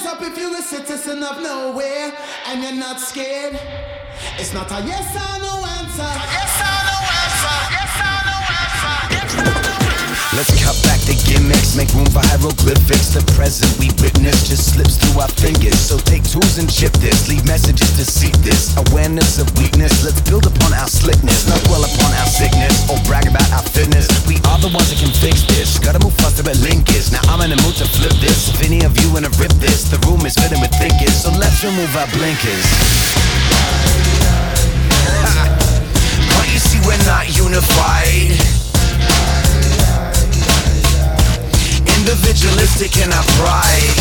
Hands up if you're a citizen of nowhere and you're not scared. It's not a yes or no answer. Yes or no answer. Yes or no answer. Yes or no answer. Let's cut back the gimmicks, make room for hieroglyphics. The present we witness just slips through our fingers. So take tools and chip this, leave messages to seek this. Awareness of weakness, let's build upon our slickness. Not dwell upon our sickness or brag about our fitness. We are the ones that can fix this. Gotta move faster but link is. Now I'm in the mood to flip this. If any of you wanna rip this, the room is fitting with thinkers. So let's remove our blinkers. Can't you see we're not unified? Individualistic in our pride.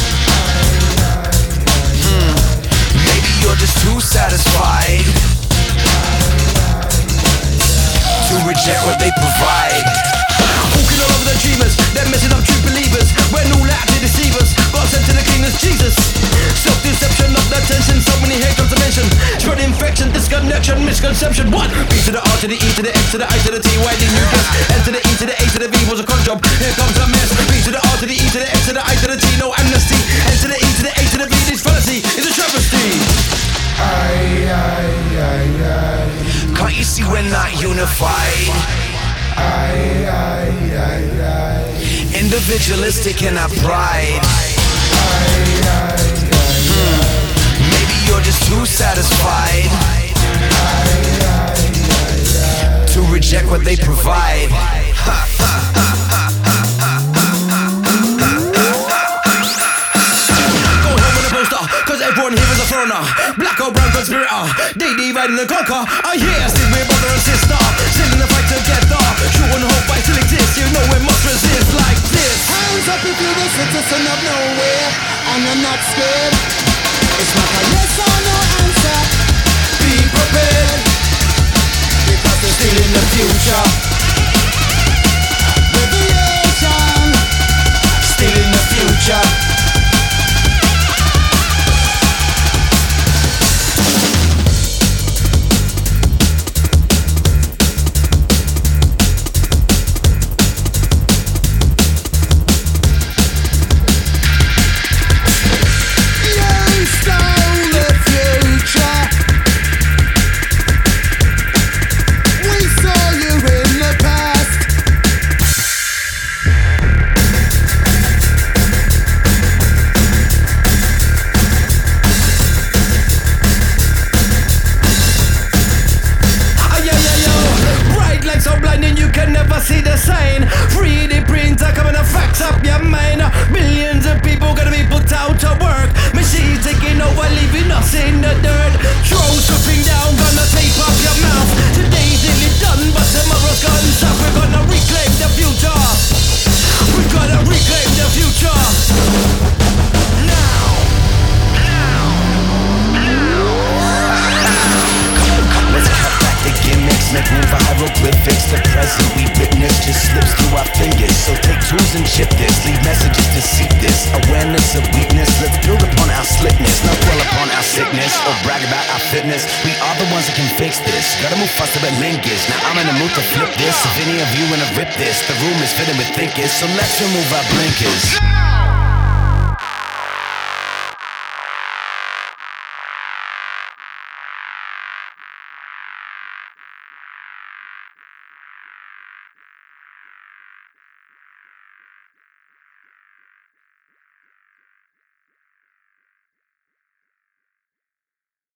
Maybe you're just too satisfied to reject what they provide. Walking all over the dreamers, they're messing up true believers. When all out to deceive us, God sent to the cleanest Jesus. Self-deception, not the tension, so many here comes to mention. Spread infection, disconnection, misconception. What? B to the R to the E to the X to the I to the T, why did you guess? N to the E to the A to the V was a con job. Here comes a mess. B to the R to the E to the X to the I to the T, no amnesty. N to the E to the A to the V, this fallacy is a travesty. Can't you see we're not unified? Individualistic in our pride. Maybe you're just too satisfied to reject what they provide. Cause everyone here is a foreigner. Black or brown conspirator. They divide and conquer. I hear still we're brother and sister, singing the fight together. True and hope I still exist. You know we must resist like this. Hands up if you're a citizen of nowhere and you're not scared. It's not a yes or no answer. Be prepared, Because they're still in the future. revelation. Still in the future. You stole the future. We saw you in the past. Bright lights so blinding you can never see the sign. 3D printer coming to fax up your mind. Millions of people gonna be put out to work. Machines taking over, leaving us in the dirt. Drones swooping down, gonna tape up your mouth. Today's nearly done, but tomorrow's gonna stop. We're gonna reclaim the future. We're gonna reclaim the future. Now. Let's cut back the gimmicks, make room for hieroglyphics. The present we witness just slips through our fingers. So take tools and chip this, leave messages to seek this. Awareness of weakness, let's build upon our slickness. Not dwell upon our sickness or brag about our fitness. We are the ones that can fix this. Gotta move faster but linkers. Now I'm in the mood to flip this. If any of you wanna rip this, the room is fitting with thinkers. So let's remove our blinkers.